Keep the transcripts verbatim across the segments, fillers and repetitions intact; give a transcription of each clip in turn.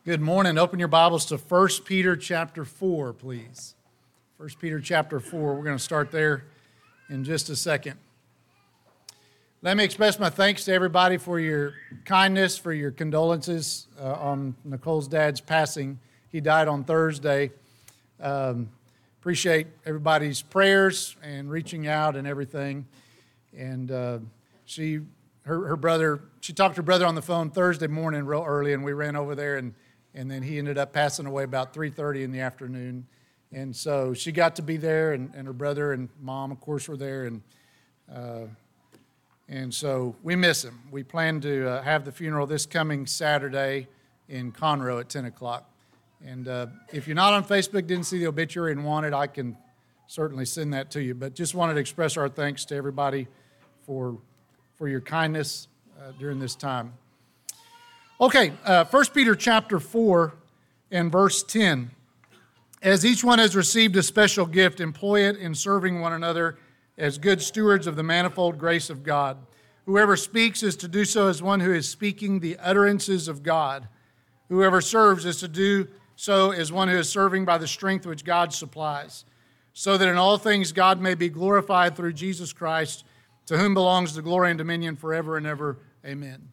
Good morning. Open your Bibles to First Peter chapter four, please. First Peter chapter four. We're going to start there in just a second. Let me express my thanks to everybody for your kindness, for your condolences uh, on Nicole's dad's passing. He died on Thursday. Um, appreciate everybody's prayers and reaching out and everything. And uh, she, her, her brother, she talked to her brother on the phone Thursday morning real early, and we ran over there, and And then he ended up passing away about three thirty in the afternoon. And so she got to be there, and, and her brother and mom, of course, were there. And uh, and so we miss him. We plan to uh, have the funeral this coming Saturday in Conroe at ten o'clock. And uh, if you're not on Facebook, didn't see the obituary and want it, I can certainly send that to you. But just wanted to express our thanks to everybody for, for your kindness uh, during this time. Okay, uh, First Peter chapter four and verse ten. As each one has received a special gift, employ it in serving one another as good stewards of the manifold grace of God. Whoever speaks is to do so as one who is speaking the utterances of God. Whoever serves is to do so as one who is serving by the strength which God supplies, so that in all things God may be glorified through Jesus Christ, to whom belongs the glory and dominion forever and ever. Amen.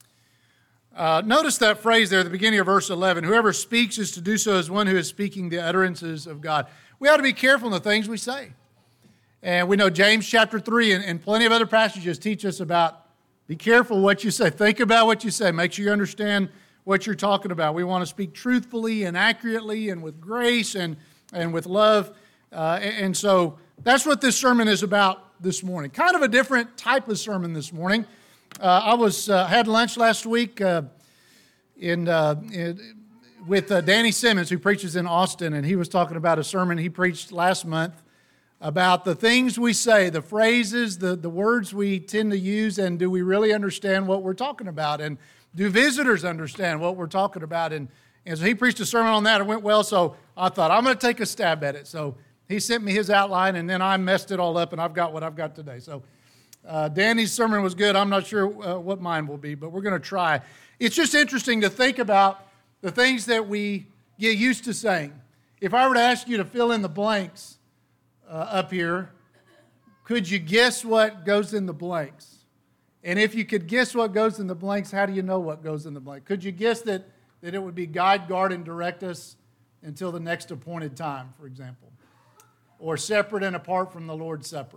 Uh, notice that phrase there at the beginning of verse eleven. Whoever speaks is to do so as one who is speaking the utterances of God. We ought to be careful in the things we say. And we know James chapter three and, and plenty of other passages teach us about be careful what you say. Think about what you say. Make sure you understand what you're talking about. We want to speak truthfully and accurately and with grace and, and with love. Uh, and, and so that's what this sermon is about this morning. Kind of a different type of sermon this morning. Uh, I was uh, had lunch last week uh, in, uh, in with uh, Danny Simmons, who preaches in Austin, and he was talking about a sermon he preached last month about the things we say, the phrases, the, the words we tend to use, and do we really understand what we're talking about, and do visitors understand what we're talking about? And, and so he preached a sermon on that. It went well, so I thought, I'm going to take a stab at it. So he sent me his outline, and then I messed it all up, and I've got what I've got today. So Uh, Danny's sermon was good. I'm not sure uh, what mine will be, but we're going to try. It's just interesting to think about the things that we get used to saying. If I were to ask you to fill in the blanks uh, up here, could you guess what goes in the blanks? And if you could guess what goes in the blanks, how do you know what goes in the blank? Could you guess that, that it would be guide, guard, and direct us until the next appointed time, for example? Or separate and apart from the Lord's Supper?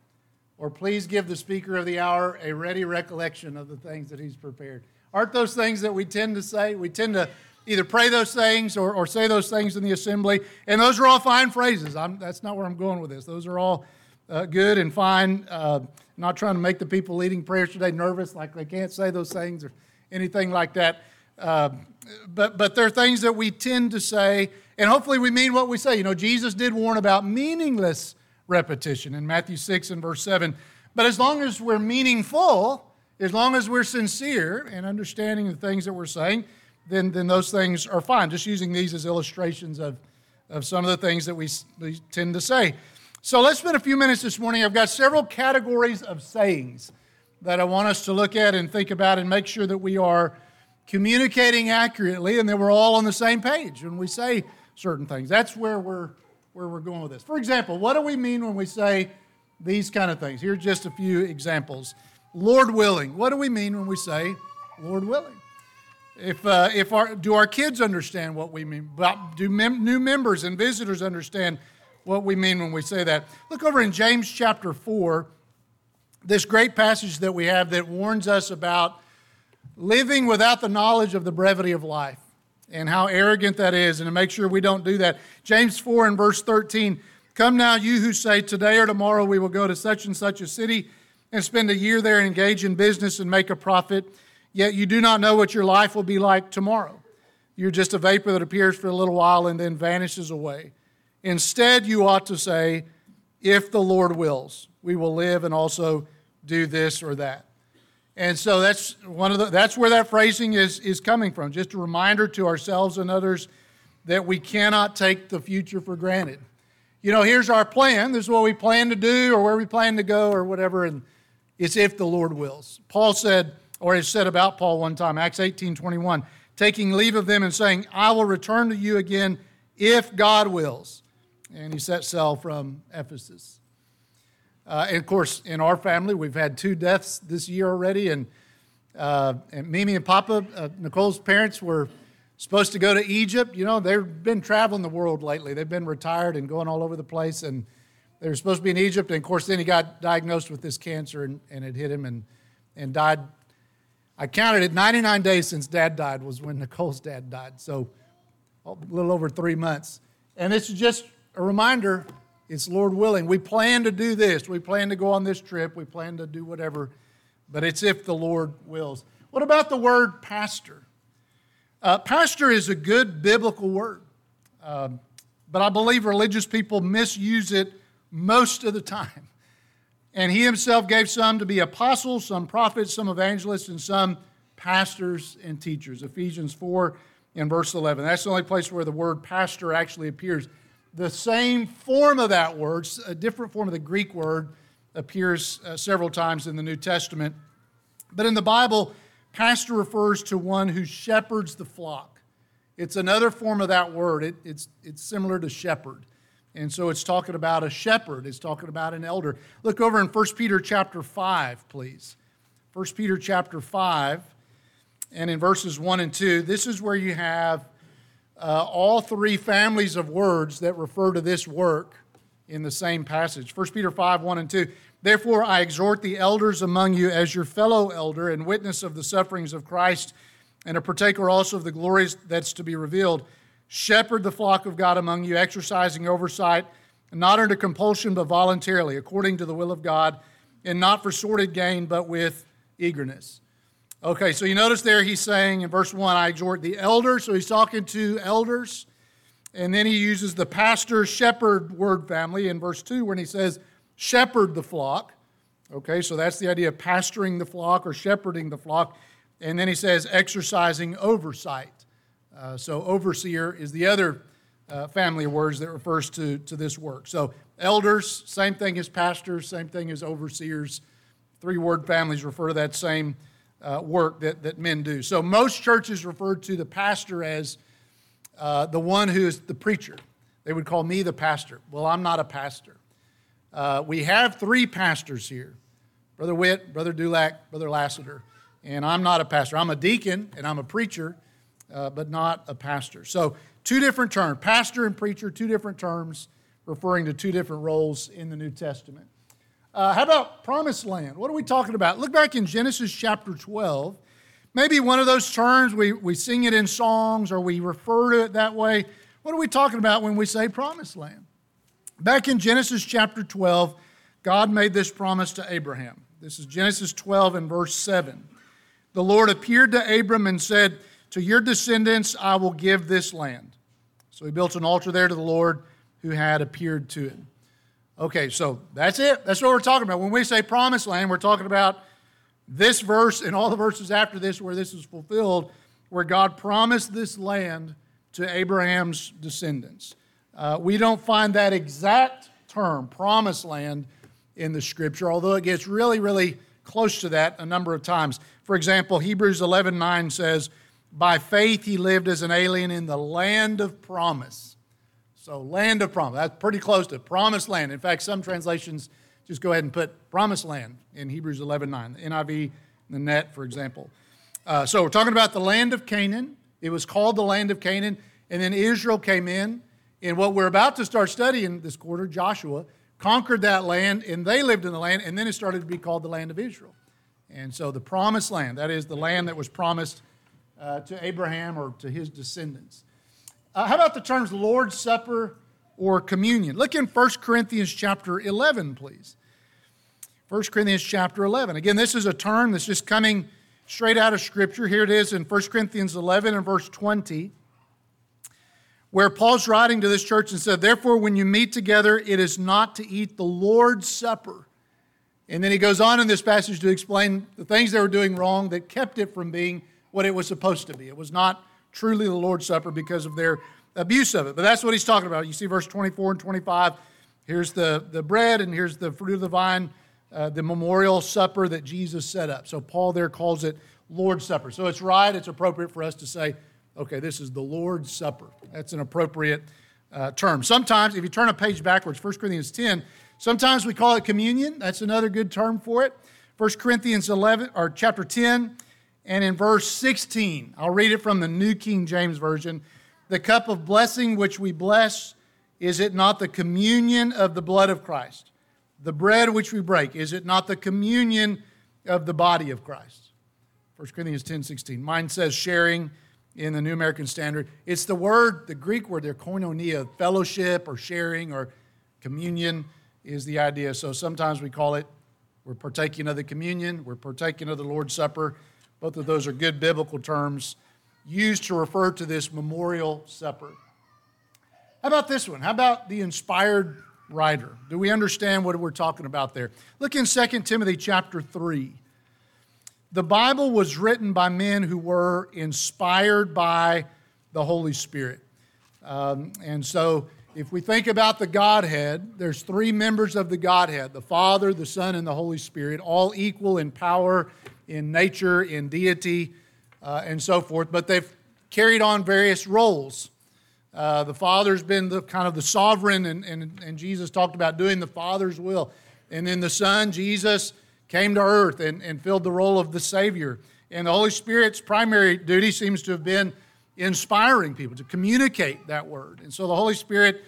Or please give the speaker of the hour a ready recollection of the things that he's prepared. Aren't those things that we tend to say? We tend to either pray those things or, or say those things in the assembly. And those are all fine phrases. I'm, that's not where I'm going with this. Those are all uh, good and fine. Uh, not trying to make the people leading prayers today nervous, like they can't say those things or anything like that. Uh, but, but they're things that we tend to say, and hopefully we mean what we say. You know, Jesus did warn about meaningless repetition in Matthew six and verse seven. But as long as we're meaningful, as long as we're sincere and understanding the things that we're saying, then, then those things are fine. Just using these as illustrations of, of some of the things that we, we tend to say. So let's spend a few minutes this morning. I've got several categories of sayings that I want us to look at and think about and make sure that we are communicating accurately and that we're all on the same page when we say certain things. That's where we're where we're going with this. For example, what do we mean when we say these kind of things? Here's just a few examples. Lord willing. What do we mean when we say Lord willing? If uh, if our do our kids understand what we mean? Do mem- new members and visitors understand what we mean when we say that? Look over in James chapter four, this great passage that we have that warns us about living without the knowledge of the brevity of life, and how arrogant that is, and to make sure we don't do that. James four and verse thirteen, come now you who say, today or tomorrow we will go to such and such a city and spend a year there and engage in business and make a profit, yet you do not know what your life will be like tomorrow. You're just a vapor that appears for a little while and then vanishes away. Instead, you ought to say, if the Lord wills, we will live and also do this or that. And so that's one of the that's where that phrasing is, is coming from. Just a reminder to ourselves and others that we cannot take the future for granted. You know, here's our plan. This is what we plan to do or where we plan to go or whatever, and it's if the Lord wills. Paul said, or it said about Paul one time, Acts eighteen twenty-one, taking leave of them and saying, I will return to you again if God wills. And he set sail from Ephesus. Uh, and of course, in our family, we've had two deaths this year already. And, uh, and Mimi and Papa, uh, Nicole's parents, were supposed to go to Egypt. You know, they've been traveling the world lately. They've been retired and going all over the place. And they were supposed to be in Egypt. And, of course, then he got diagnosed with this cancer, and, and it hit him and, and died. I counted it, ninety-nine days since Dad died was when Nicole's dad died. So a little over three months. And this is just a reminder, it's Lord willing. We plan to do this. We plan to go on this trip. We plan to do whatever. But it's if the Lord wills. What about the word pastor? Uh, pastor is a good biblical word. Uh, but I believe religious people misuse it most of the time. And he himself gave some to be apostles, some prophets, some evangelists, and some pastors and teachers. Ephesians four and verse eleven. That's the only place where the word pastor actually appears. The same form of that word, a different form of the Greek word, appears uh, several times in the New Testament. But in the Bible, pastor refers to one who shepherds the flock. It's another form of that word. It, it's, it's similar to shepherd. And so it's talking about a shepherd. It's talking about an elder. Look over in First Peter chapter five, please. First Peter chapter five, and in verses one and two, this is where you have uh, all three families of words that refer to this work in the same passage. First Peter five, one and two. Therefore I exhort the elders among you as your fellow elder and witness of the sufferings of Christ, and a partaker also of the glories that's to be revealed. Shepherd the flock of God among you, exercising oversight, not under compulsion, but voluntarily, according to the will of God, and not for sordid gain, but with eagerness. Okay, so you notice there he's saying in verse one, I exhort the elders. So he's talking to elders. And then he uses the pastor, shepherd word family in verse two when he says, shepherd the flock. Okay, so that's the idea of pastoring the flock or shepherding the flock. And then he says, exercising oversight. Uh, so overseer is the other uh, family of words that refers to, to this work. So elders, same thing as pastors, same thing as overseers. Three word families refer to that same uh, work that, that men do. So most churches refer to the pastor as uh, the one who is the preacher. They would call me the pastor. Well, I'm not a pastor. Uh, we have three pastors here, Brother Witt, Brother Dulac, Brother Lassiter, and I'm not a pastor. I'm a deacon and I'm a preacher. Uh, but not a pastor. So two different terms, pastor and preacher, two different terms referring to two different roles in the New Testament. Uh, how about promised land? What are we talking about? Look back in Genesis chapter twelve. Maybe one of those terms, we, we sing it in songs or we refer to it that way. What are we talking about when we say promised land? Back in Genesis chapter twelve, God made this promise to Abraham. This is Genesis twelve and verse seven. The Lord appeared to Abram and said, to your descendants I will give this land. So he built an altar there to the Lord who had appeared to him. Okay, so that's it. That's what we're talking about. When we say promised land, we're talking about this verse and all the verses after this where this is fulfilled, where God promised this land to Abraham's descendants. Uh, we don't find that exact term, promised land, in the Scripture, although it gets really, really close to that a number of times. For example, Hebrews eleven nine says, by faith he lived as an alien in the land of promise. So land of promise. That's pretty close to promised land. In fact, some translations just go ahead and put promised land in Hebrews eleven nine. The N I V, the Net, for example. Uh, so we're talking about the land of Canaan. It was called the land of Canaan. And then Israel came in. And what we're about to start studying this quarter, Joshua, conquered that land, and they lived in the land, and then it started to be called the land of Israel. And so the promised land, that is the land that was promised Uh, to Abraham or to his descendants. Uh, how about the terms Lord's Supper or communion? Look in First Corinthians chapter eleven, please. First Corinthians chapter eleven. Again, this is a term that's just coming straight out of Scripture. Here it is in First Corinthians eleven and verse twenty, where Paul's writing to this church and said, therefore, when you meet together, it is not to eat the Lord's Supper. And then he goes on in this passage to explain the things they were doing wrong that kept it from being what it was supposed to be. It was not truly the Lord's Supper because of their abuse of it. But that's what he's talking about. You see verse twenty-four and twenty-five. Here's the, the bread and here's the fruit of the vine, uh, the memorial supper that Jesus set up. So Paul there calls it Lord's Supper. So it's right, it's appropriate for us to say Okay, this is the Lord's Supper. That's an appropriate uh, term. Sometimes, if you turn a page backwards, First Corinthians ten, sometimes we call it communion. That's another good term for it. First Corinthians eleven, or chapter ten, and in verse sixteen, I'll read it from the New King James Version. The cup of blessing which we bless, is it not the communion of the blood of Christ? The bread which we break, is it not the communion of the body of Christ? First Corinthians ten sixteen. Mine says sharing in the New American Standard. It's the word, the Greek word there, koinonia, fellowship or sharing or communion is the idea. So sometimes we call it, we're partaking of the communion, we're partaking of the Lord's Supper. Both of those are good biblical terms used to refer to this memorial supper. How about this one? How about the inspired writer? Do we understand what we're talking about there? Look in Second Timothy chapter three. The Bible was written by men who were inspired by the Holy Spirit. Um, and so if we think about the Godhead, there's three members of the Godhead, the Father, the Son, and the Holy Spirit, all equal in power, in nature, in deity, uh, and so forth. But they've carried on various roles. Uh, the Father's been the kind of the sovereign, and, and, and Jesus talked about doing the Father's will. And then the Son, Jesus, came to earth and, and filled the role of the Savior. And the Holy Spirit's primary duty seems to have been inspiring people, to communicate that word. And so the Holy Spirit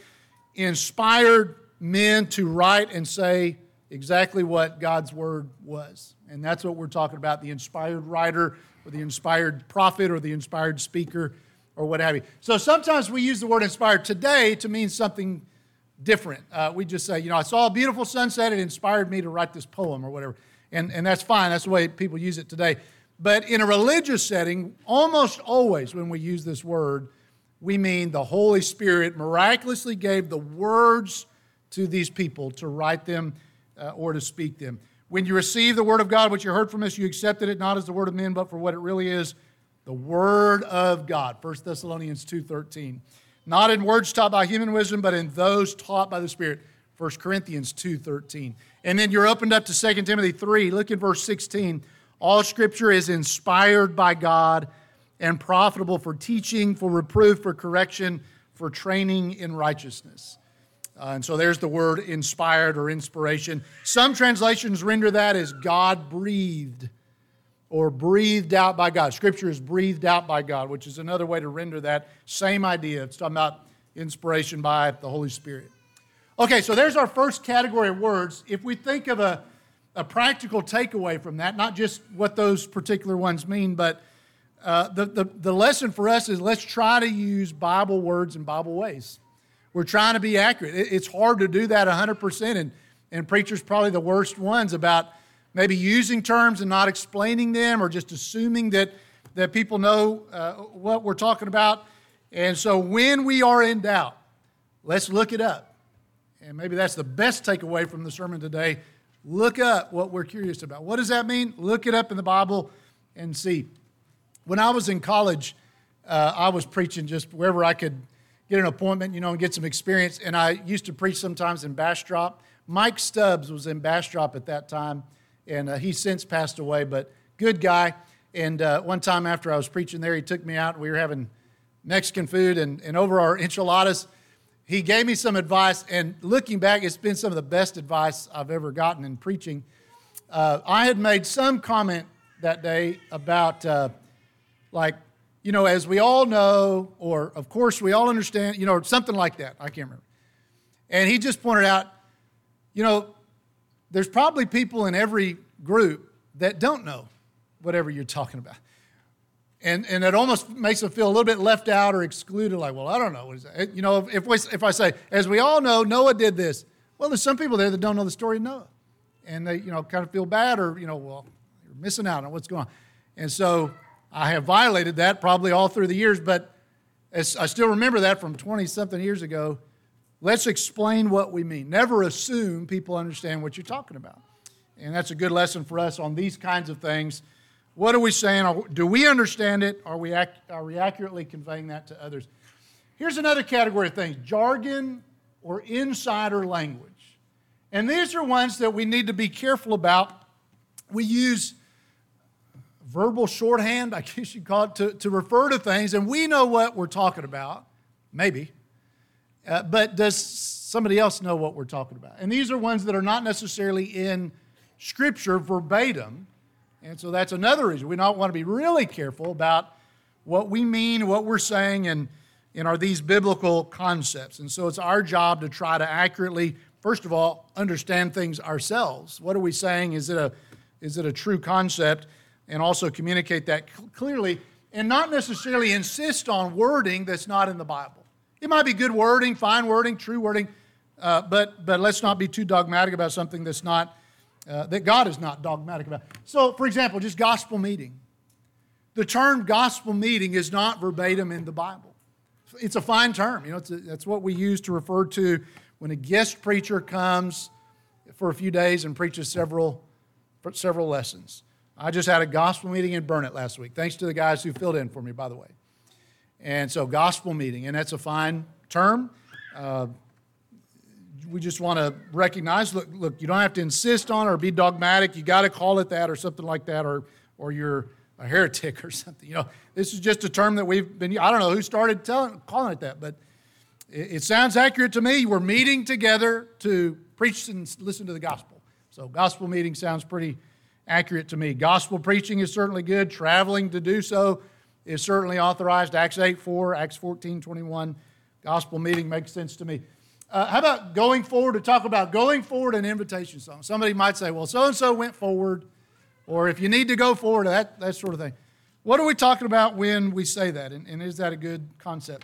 inspired men to write and say exactly what God's word was. And that's what we're talking about, the inspired writer or the inspired prophet or the inspired speaker or what have you. So sometimes we use the word inspired today to mean something different. Uh, we just say, you know, I saw a beautiful sunset, it inspired me to write this poem or whatever. And, and that's fine, that's the way people use it today. But in a religious setting, almost always when we use this word, we mean the Holy Spirit miraculously gave the words to these people to write them uh, or to speak them. When you receive the word of God, which you heard from us, you accepted it not as the word of men, but for what it really is, the word of God. First Thessalonians two thirteen. Not in words taught by human wisdom, but in those taught by the Spirit. First Corinthians two thirteen. And then you're opened up to Second Timothy three. Look at verse sixteen. All Scripture is inspired by God and profitable for teaching, for reproof, for correction, for training in righteousness. Uh, and so there's the word inspired or inspiration. Some translations render that as God-breathed or breathed out by God. Scripture is breathed out by God, which is another way to render that same idea. It's talking about inspiration by the Holy Spirit. Okay, so there's our first category of words. If we think of a, a practical takeaway from that, not just what those particular ones mean, but uh, the, the, the lesson for us is let's try to use Bible words in Bible ways. We're trying to be accurate. It, it's hard to do that one hundred percent, and, and preachers probably the worst ones about maybe using terms and not explaining them or just assuming that, that people know uh, what we're talking about. And so when we are in doubt, let's look it up. And maybe that's the best takeaway from the sermon today. Look up what we're curious about. What does that mean? Look it up in the Bible and see. When I was in college, uh, I was preaching just wherever I could get an appointment, you know, and get some experience. And I used to preach sometimes in Bastrop. Mike Stubbs was in Bastrop at that time, and uh, he's since passed away, but good guy. And uh, one time after I was preaching there, he took me out. We were having Mexican food, and, and over our enchiladas, he gave me some advice. And looking back, it's been some of the best advice I've ever gotten in preaching. Uh, I had made some comment that day about, uh, like, you know, as we all know, or of course we all understand, you know, something like that. I can't remember. And he just pointed out, you know, there's probably people in every group that don't know whatever you're talking about. And and it almost makes them feel a little bit left out or excluded, like, well, I don't know. What is that? You know, if, we, if I say, as we all know, Noah did this, well, there's some people there that don't know the story of Noah. And they, you know, kind of feel bad or, you know, well, you're missing out on what's going on. And so I have violated that probably all through the years, but as I still remember that from twenty-something years ago. Let's explain what we mean. Never assume people understand what you're talking about. And that's a good lesson for us on these kinds of things. What are we saying? Do we understand it? Are we, ac- are we accurately conveying that to others? Here's another category of things, jargon or insider language. And these are ones that we need to be careful about. We use verbal shorthand, I guess you call it, to, to refer to things, and we know what we're talking about, maybe, uh, but does somebody else know what we're talking about? And these are ones that are not necessarily in Scripture verbatim, and so that's another reason we not want to be really careful about what we mean, what we're saying, and, and are these biblical concepts. And so it's our job to try to accurately, first of all, understand things ourselves. What are we saying? Is it a, is it a true concept? And also communicate that clearly, and not necessarily insist on wording that's not in the Bible. It might be good wording, fine wording, true wording, uh, but but let's not be too dogmatic about something that's not, uh, that God is not dogmatic about. So, for example, just gospel meeting. The term gospel meeting is not verbatim in the Bible. It's a fine term. You know, it's a, that's what we use to refer to when a guest preacher comes for a few days and preaches several several lessons. I just had a gospel meeting in Burnett last week. Thanks to the guys who filled in for me, by the way. And so gospel meeting, and that's a fine term. Uh, we just want to recognize, look, look, you don't have to insist on it or be dogmatic. You got to call it that or something like that, or or you're a heretic or something. You know, this is just a term that we've been, I don't know who started telling, calling it that, but it, it sounds accurate to me. We're meeting together to preach and listen to the gospel. So gospel meeting sounds pretty accurate to me. Gospel preaching is certainly good. Traveling to do so is certainly authorized. Acts eight four, Acts fourteen twenty-one. Gospel meeting makes sense to me. Uh, how about going forward, to talk about going forward and invitation song? Somebody might say, well, so-and-so went forward, or if you need to go forward, that, that sort of thing. What are we talking about when we say that, and, and is that a good concept?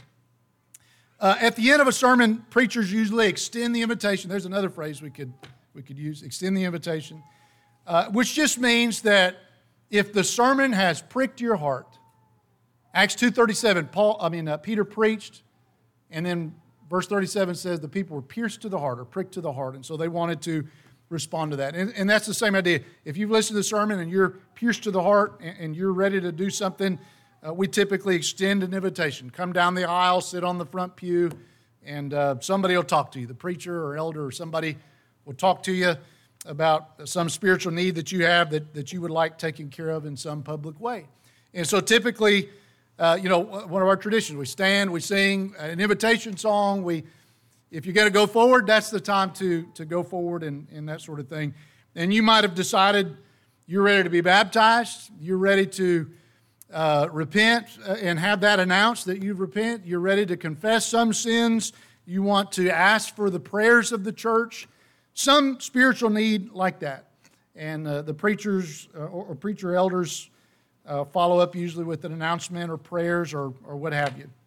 Uh, at the end of a sermon, preachers usually extend the invitation. There's another phrase we could, we could use, extend the invitation. Uh, which just means that if the sermon has pricked your heart, Acts two thirty-seven, Paul, I mean uh, Peter preached, and then verse thirty-seven says the people were pierced to the heart or pricked to the heart, and so they wanted to respond to that. And, and that's the same idea. If you've listened to the sermon and you're pierced to the heart and, and you're ready to do something, uh, we typically extend an invitation. Come down the aisle, sit on the front pew, and uh, somebody will talk to you. The preacher or elder or somebody will talk to you about some spiritual need that you have that, that you would like taken care of in some public way. And so typically, uh, you know, one of our traditions, we stand, we sing an invitation song. We, if you're going to go forward, that's the time to, to go forward and, and that sort of thing. And you might have decided you're ready to be baptized. You're ready to uh, repent and have that announced that you repent. You're ready to confess some sins. You want to ask for the prayers of the church. Some spiritual need like that. And uh, the preachers uh, or, or preacher elders uh, follow up usually with an announcement or prayers or, or what have you.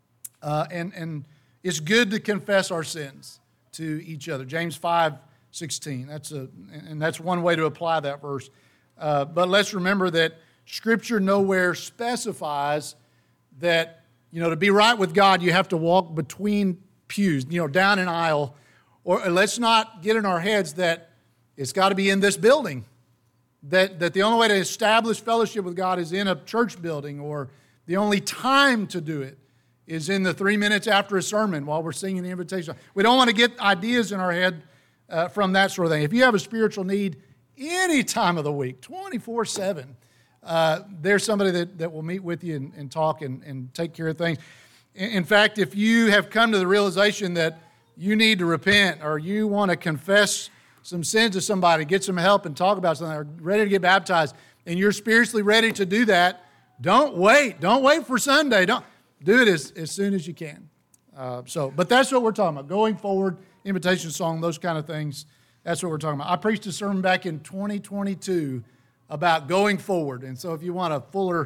Uh, and, and it's good to confess our sins to each other. James five sixteen. That's a, and that's one way to apply that verse. Uh, but let's remember that Scripture nowhere specifies that, you know, to be right with God, you have to walk between pews, you know, down an aisle. Or let's not get in our heads that it's got to be in this building, that, that the only way to establish fellowship with God is in a church building, or the only time to do it is in the three minutes after a sermon while we're singing the invitation. We don't want to get ideas in our head uh, from that sort of thing. If you have a spiritual need any time of the week, twenty-four seven, uh, there's somebody that, that will meet with you and, and talk and, and take care of things. In, in fact, if you have come to the realization that you need to repent, or you want to confess some sins to somebody, get some help and talk about something, or ready to get baptized, and you're spiritually ready to do that, don't wait. Don't wait for Sunday. Don't do it as, as soon as you can. Uh, so, but that's what we're talking about. Going forward, invitation song, those kind of things. That's what we're talking about. I preached a sermon back in twenty twenty-two about going forward. And so if you want a fuller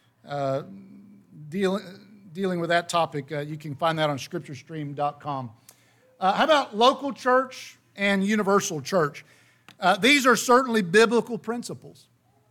uh, deal, dealing with that topic, uh, you can find that on scripture stream dot com. Uh, how about local church and universal church? Uh, these are certainly biblical principles.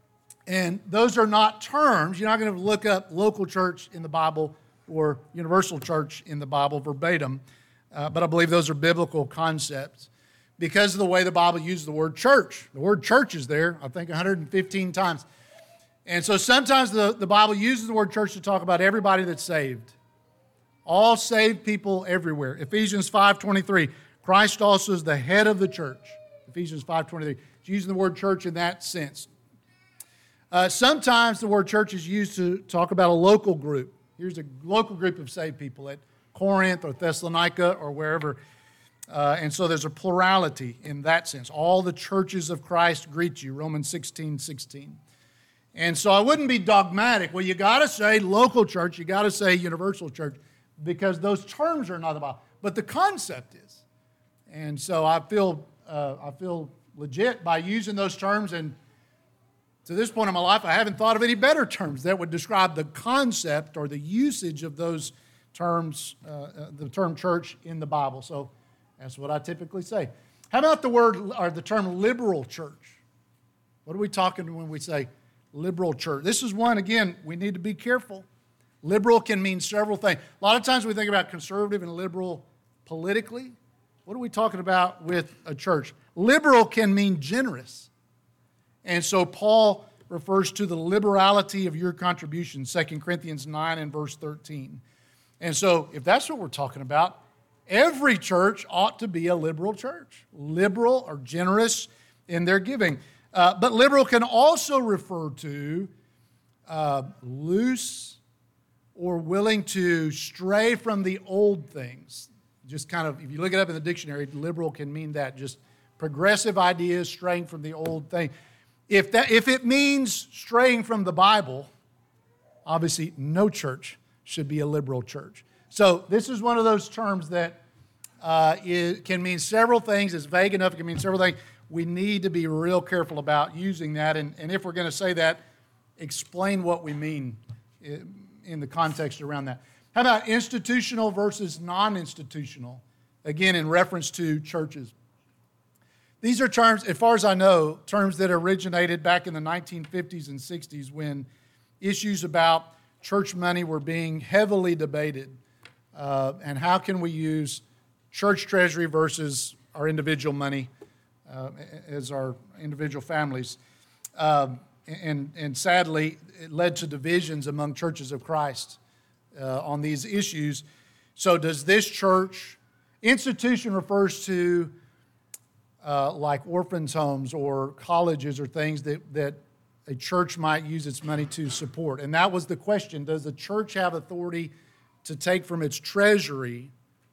And those are not terms. You're not going to look up local church in the Bible or universal church in the Bible verbatim. Uh, but I believe those are biblical concepts because of the way the Bible uses the word church. The word church is there, I think, one hundred fifteen times. And so sometimes the, the Bible uses the word church to talk about everybody that's saved. All saved people everywhere. Ephesians five twenty-three, Christ also is the head of the church. Ephesians five twenty-three. It's using the word church in that sense. Uh, sometimes the word church is used to talk about a local group. Here's a local group of saved people at Corinth or Thessalonica or wherever. Uh, and so there's a plurality in that sense. All the churches of Christ greet you, Romans sixteen sixteen. And so I wouldn't be dogmatic. Well, you got to say local church, you got to say universal church, because those terms are not about, but the concept is. And so I feel uh, I feel legit by using those terms, and to this point in my life, I haven't thought of any better terms that would describe the concept or the usage of those terms, uh, the term church in the Bible. So that's what I typically say. How about the word or the term liberal church? What are we talking when we say liberal church? This is one, again, we need to be careful. Liberal can mean several things. A lot of times we think about conservative and liberal politically. What are we talking about with a church? Liberal can mean generous. And so Paul refers to the liberality of your contribution, Second Corinthians nine and verse thirteen. And so if that's what we're talking about, every church ought to be a liberal church, liberal or generous in their giving. Uh, but liberal can also refer to uh, loose or willing to stray from the old things. Just kind of, if you look it up in the dictionary, liberal can mean that, just progressive ideas straying from the old thing. If that, if it means straying from the Bible, obviously no church should be a liberal church. So this is one of those terms that uh, it can mean several things. It's vague enough, it can mean several things. We need to be real careful about using that. And, and if we're going to say that, explain what we mean in the context around that. How about institutional versus non-institutional? Again, in reference to churches. These are terms, as far as I know, terms that originated back in the nineteen fifties and sixties when issues about church money were being heavily debated. Uh, and how can we use church treasury versus our individual money uh, as our individual families? Um, and, and sadly, it led to divisions among churches of Christ uh, on these issues. So does this church, institution refers to uh, like orphans' homes or colleges or things that, that a church might use its money to support. And that was the question. Does the church have authority to take from its treasury?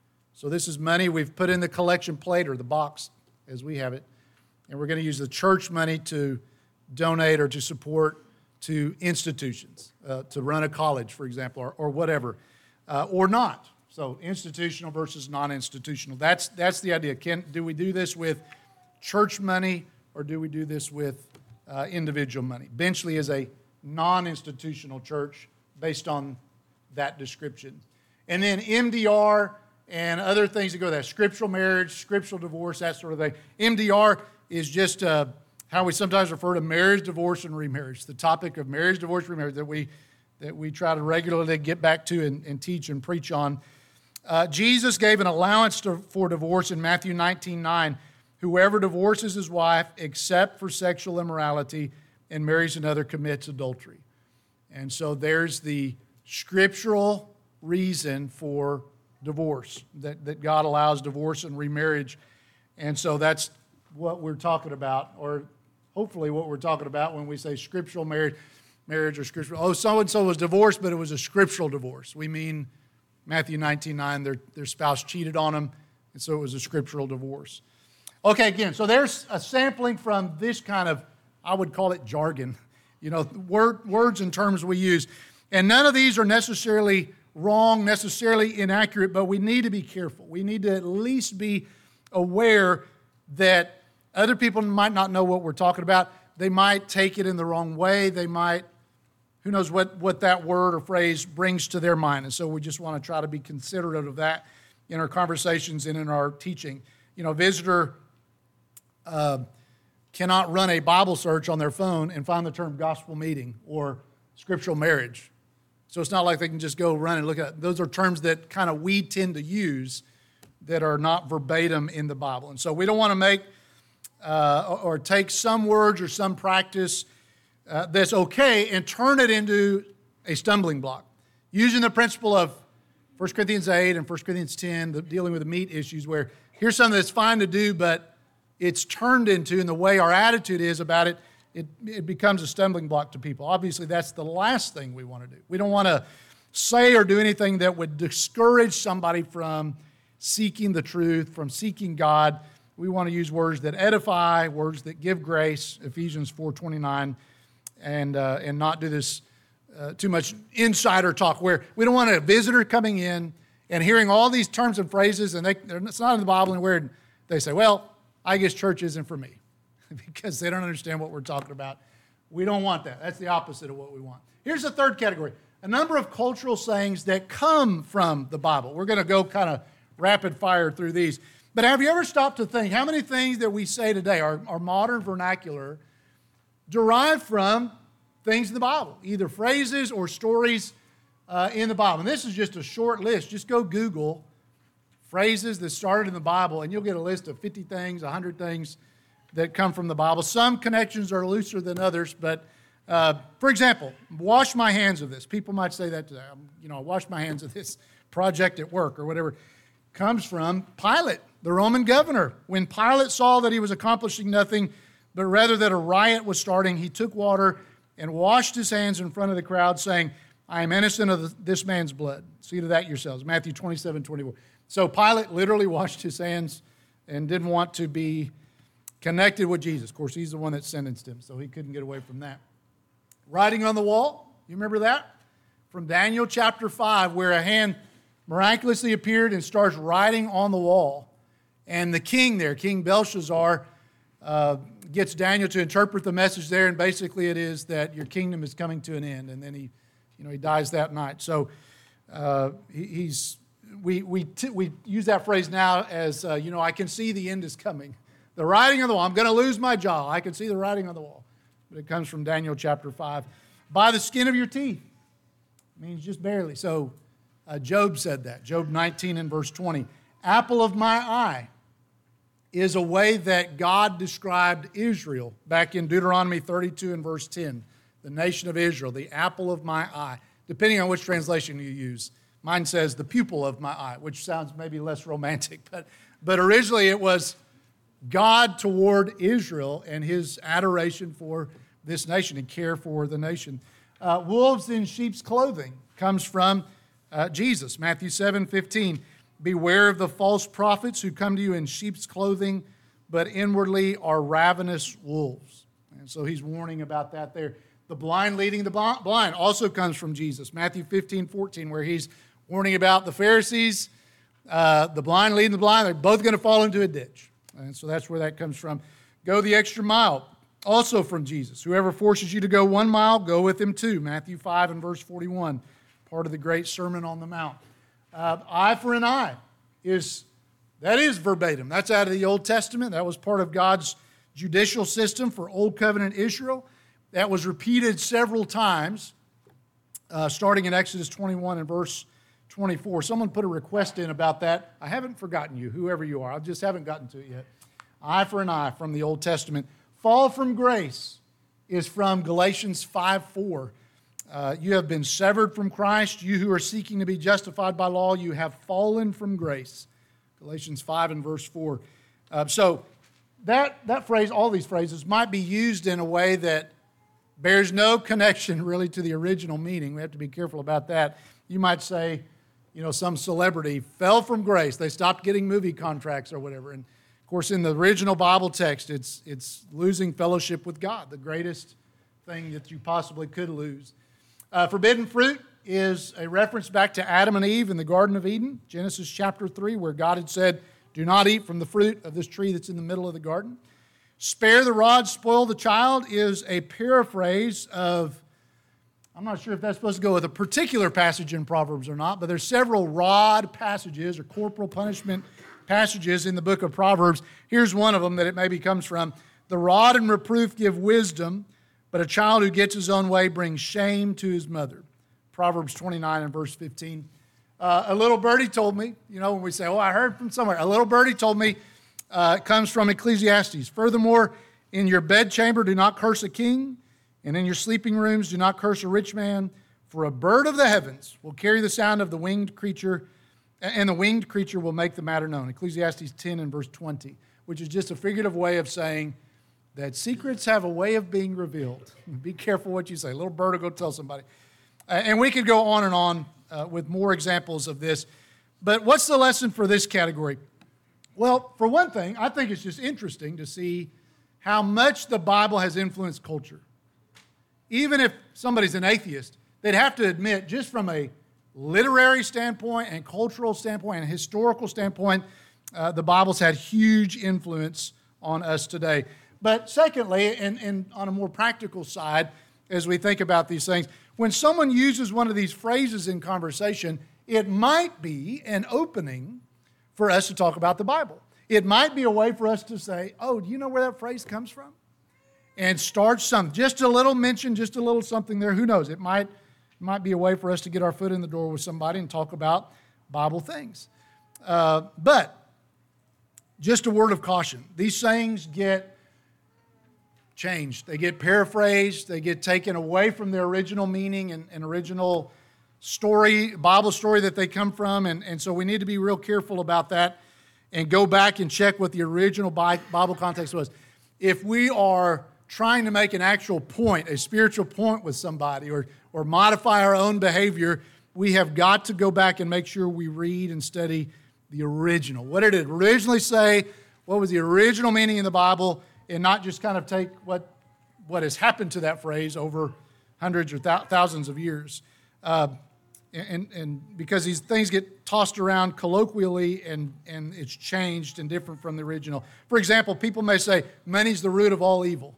So this is money we've put in the collection plate or the box as we have it. And we're going to use the church money to donate or to support to institutions, uh, to run a college, for example, or, or whatever, uh, or not. So institutional versus non-institutional. That's, that's the idea. Can, do we do this with church money or do we do this with uh, individual money? Benchley is a non-institutional church based on that description. And then M D R and other things that go there, scriptural marriage, scriptural divorce, that sort of thing. M D R is just uh, how we sometimes refer to marriage, divorce, and remarriage. The topic of marriage, divorce, remarriage that we that we try to regularly get back to and, and teach and preach on. Uh, Jesus gave an allowance to, for divorce in Matthew nineteen nine. Whoever divorces his wife except for sexual immorality and marries another commits adultery. And so there's the scriptural reason for divorce, that, that God allows divorce and remarriage. And so that's what we're talking about, or hopefully what we're talking about when we say scriptural marriage, marriage or scriptural. Oh, so-and-so was divorced, but it was a scriptural divorce. We mean Matthew nineteen nine, their, their spouse cheated on them, and so it was a scriptural divorce. Okay, again, so there's a sampling from this kind of, I would call it jargon, you know, word, words and terms we use. And none of these are necessarily wrong, necessarily inaccurate, but we need to be careful. We need to at least be aware that other people might not know what we're talking about. They might take it in the wrong way. They might, who knows what, what that word or phrase brings to their mind. And so we just want to try to be considerate of that in our conversations and in our teaching. You know, a visitor uh, cannot run a Bible search on their phone and find the term gospel meeting or scriptural marriage. So it's not like they can just go run and look at it. Those are terms that kind of we tend to use that are not verbatim in the Bible. And so we don't want to make uh, or take some words or some practice uh, that's okay and turn it into a stumbling block. Using the principle of First Corinthians eight and First Corinthians ten, the, dealing with the meat issues, where here's something that's fine to do, but it's turned into, and the way our attitude is about it, it, it becomes a stumbling block to people. Obviously, that's the last thing we want to do. We don't want to say or do anything that would discourage somebody from seeking the truth, from seeking God. We want to use words that edify, words that give grace, Ephesians four twenty-nine, and, uh, and not do this uh, too much insider talk where we don't want a visitor coming in and hearing all these terms and phrases, and they, it's not in the Bible, and where they say, well, I guess church isn't for me because they don't understand what we're talking about. We don't want that. That's the opposite of what we want. Here's the third category, a number of cultural sayings that come from the Bible. We're going to go kind of rapid fire through these. But have you ever stopped to think how many things that we say today, our, our modern vernacular, derive from things in the Bible, either phrases or stories uh, in the Bible? And this is just a short list. Just go Google phrases that started in the Bible, and you'll get a list of fifty things, one hundred things that come from the Bible. Some connections are looser than others, but uh, for example, wash my hands of this. People might say that today. I'm, you know, wash my hands of this project at work or whatever. Comes from Pilate, the Roman governor. When Pilate saw that he was accomplishing nothing, but rather that a riot was starting, he took water and washed his hands in front of the crowd, saying, I am innocent of this man's blood. See to that yourselves. Matthew twenty-seven twenty-four. So Pilate literally washed his hands and didn't want to be connected with Jesus. Of course, he's the one that sentenced him, so he couldn't get away from that. Writing on the wall, you remember that? From Daniel chapter five, where a hand miraculously appeared and starts writing on the wall. And the king there, King Belshazzar, uh, gets Daniel to interpret the message there, and basically it is that your kingdom is coming to an end, and then he, you know, he dies that night. So uh, he, he's we we t- we use that phrase now as uh, you know, I can see the end is coming, the writing on the wall. I'm going to lose my job. I can see the writing on the wall. But it comes from Daniel chapter five. By the skin of your teeth means just barely. So uh, Job said that. Job nineteen and verse twenty. Apple of my eye is a way that God described Israel back in Deuteronomy thirty-two and verse ten. The nation of Israel, the apple of my eye, depending on which translation you use. Mine says the pupil of my eye, which sounds maybe less romantic, but, but originally it was God toward Israel and his adoration for this nation and care for the nation. Uh, wolves in sheep's clothing comes from uh, Jesus. Matthew seven fifteen. Beware of the false prophets who come to you in sheep's clothing, but inwardly are ravenous wolves. And so he's warning about that there. The blind leading the blind also comes from Jesus. Matthew fifteen fourteen, where he's warning about the Pharisees, uh, the blind leading the blind. They're both going to fall into a ditch. And so that's where that comes from. Go the extra mile, also from Jesus. Whoever forces you to go one mile, go with him two. Matthew five and verse forty-one, part of the great Sermon on the Mount. Uh, eye for an eye is, that is verbatim. That's out of the Old Testament. That was part of God's judicial system for Old Covenant Israel. That was repeated several times, uh, starting in Exodus twenty-one and verse twenty-four. Someone put a request in about that. I haven't forgotten you, whoever you are. I just haven't gotten to it yet. Eye for an eye from the Old Testament. Fall from grace is from Galatians five four. Uh, you have been severed from Christ. You who are seeking to be justified by law, you have fallen from grace. Galatians five and verse four. Uh, so that, that phrase, all these phrases, might be used in a way that bears no connection really to the original meaning. We have to be careful about that. You might say, you know, some celebrity fell from grace. They stopped getting movie contracts or whatever. And of course, in the original Bible text, it's, it's losing fellowship with God, the greatest thing that you possibly could lose. Uh, forbidden fruit is a reference back to Adam and Eve in the Garden of Eden, Genesis chapter three, where God had said, do not eat from the fruit of this tree that's in the middle of the garden. Spare the rod, spoil the child is a paraphrase of, I'm not sure if that's supposed to go with a particular passage in Proverbs or not, but there's several rod passages or corporal punishment passages in the book of Proverbs. Here's one of them that it maybe comes from. The rod and reproof give wisdom, but a child who gets his own way brings shame to his mother. Proverbs twenty-nine and verse fifteen. Uh, a little birdie told me, you know, when we say, oh, I heard from somewhere. A little birdie told me, uh, it comes from Ecclesiastes. Furthermore, in your bedchamber do not curse a king, and in your sleeping rooms do not curse a rich man, for a bird of the heavens will carry the sound of the winged creature, and the winged creature will make the matter known. Ecclesiastes ten and verse twenty, which is just a figurative way of saying, that secrets have a way of being revealed. Be careful what you say. Little bird will go tell somebody. Uh, and we could go on and on uh, with more examples of this. But what's the lesson for this category? Well, for one thing, I think it's just interesting to see how much the Bible has influenced culture. Even if somebody's an atheist, they'd have to admit, just from a literary standpoint and cultural standpoint and historical standpoint, uh, the Bible's had huge influence on us today. But secondly, and, and on a more practical side, as we think about these things, when someone uses one of these phrases in conversation, it might be an opening for us to talk about the Bible. It might be a way for us to say, oh, do you know where that phrase comes from? And start something. Just a little mention, just a little something there. Who knows? It might, might be a way for us to get our foot in the door with somebody and talk about Bible things. Uh, but just a word of caution. These sayings get changed. They get paraphrased. They get taken away from their original meaning and, and original story, Bible story that they come from. And, and so we need to be real careful about that and go back and check what the original Bible context was. If we are trying to make an actual point, a spiritual point with somebody, or, or modify our own behavior, we have got to go back and make sure we read and study the original. What did it originally say? What was the original meaning in the Bible? And not just kind of take what, what has happened to that phrase over hundreds or th- thousands of years. Uh, and, and because these things get tossed around colloquially and, and it's changed and different from the original. For example, people may say, money's the root of all evil.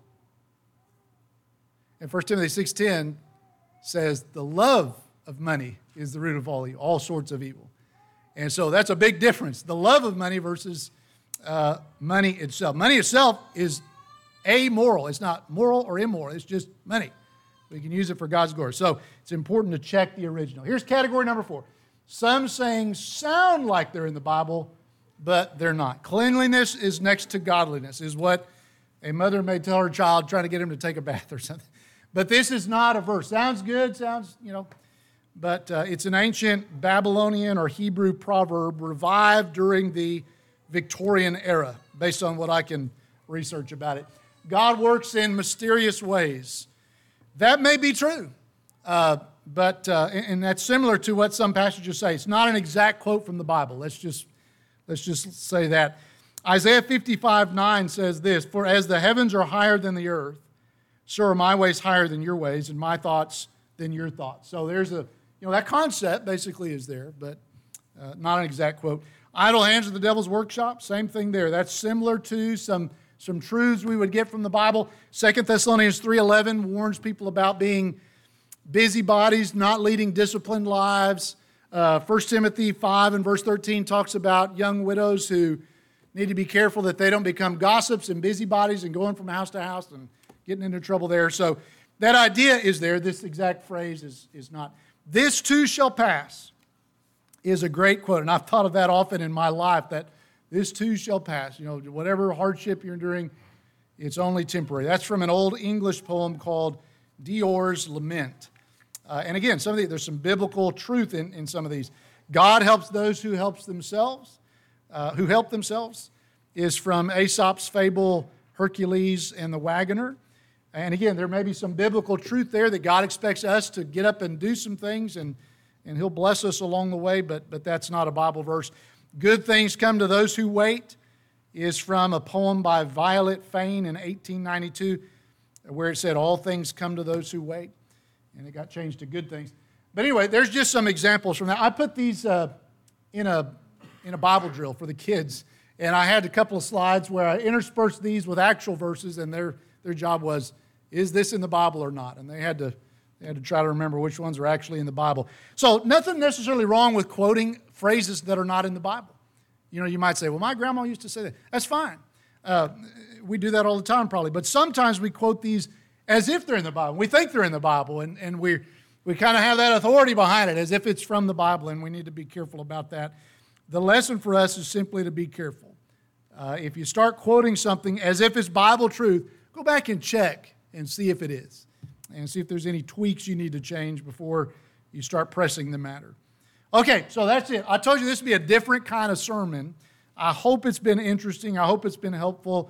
And First Timothy six ten says, the love of money is the root of all evil, all sorts of evil. And so that's a big difference. The love of money versus uh, money itself. Money itself is amoral. It's not moral or immoral. It's just money. We can use it for God's glory. So it's important to check the original. Here's category number four. Some sayings sound like they're in the Bible, but they're not. Cleanliness is next to godliness, is what a mother may tell her child trying to get him to take a bath or something. But this is not a verse. Sounds good, sounds, you know, but uh, it's an ancient Babylonian or Hebrew proverb revived during the Victorian era, based on what I can research about it. God works in mysterious ways. That may be true, uh, but uh, and that's similar to what some passages say. It's not an exact quote from the Bible. Let's just let's just say that. Isaiah fifty-five nine says this: "For as the heavens are higher than the earth, so are my ways higher than your ways, and my thoughts than your thoughts." So there's a you know that concept basically is there, but uh, not an exact quote. Idle hands are the devil's workshop. Same thing there. That's similar to some. Some truths we would get from the Bible. Second Thessalonians three eleven warns people about being busybodies, not leading disciplined lives. Uh, First Timothy five and verse thirteen talks about young widows who need to be careful that they don't become gossips and busybodies and going from house to house and getting into trouble there. So that idea is there. This exact phrase is, is not. This too shall pass is a great quote, and I've thought of that often in my life, that this too shall pass. You know, whatever hardship you're enduring, it's only temporary. That's from an old English poem called Dior's Lament. Uh, and again, some of the, there's some biblical truth in, in some of these. God helps those who helps themselves, uh, who help themselves, is from Aesop's fable Hercules and the Wagoner. And again, there may be some biblical truth there that God expects us to get up and do some things, and, and He'll bless us along the way, but, but that's not a Bible verse. Good things come to those who wait is from a poem by Violet Fane in eighteen ninety-two, where it said, all things come to those who wait. And it got changed to good things. But anyway, there's just some examples from that. I put these uh, in a in a Bible drill for the kids. And I had a couple of slides where I interspersed these with actual verses, and their their job was, is this in the Bible or not? And they had to they had to try to remember which ones are actually in the Bible. So nothing necessarily wrong with quoting phrases that are not in the Bible. You know, you might say, well, my grandma used to say that. That's fine. Uh, we do that all the time probably. But sometimes we quote these as if they're in the Bible. We think they're in the Bible, and, and we we kind of have that authority behind it as if it's from the Bible, and we need to be careful about that. The lesson for us is simply to be careful. Uh, if you start quoting something as if it's Bible truth, go back and check and see if it is, and see if there's any tweaks you need to change before you start pressing the matter. Okay, so that's it. I told you this would be a different kind of sermon. I hope it's been interesting. I hope it's been helpful.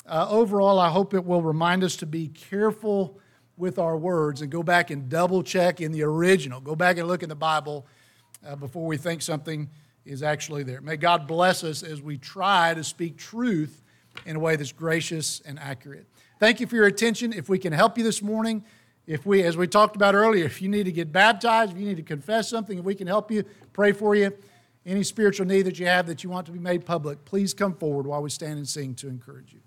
uh, overall, I hope it will remind us to be careful with our words and go back and double check in the original. Go back and look in the Bible uh, before we think something is actually there. May God bless us as we try to speak truth in a way that's gracious and accurate. Thank you for your attention. If we can help you this morning, if we, as we talked about earlier, if you need to get baptized, if you need to confess something, if we can help you, pray for you, any spiritual need that you have that you want to be made public, please come forward while we stand and sing to encourage you.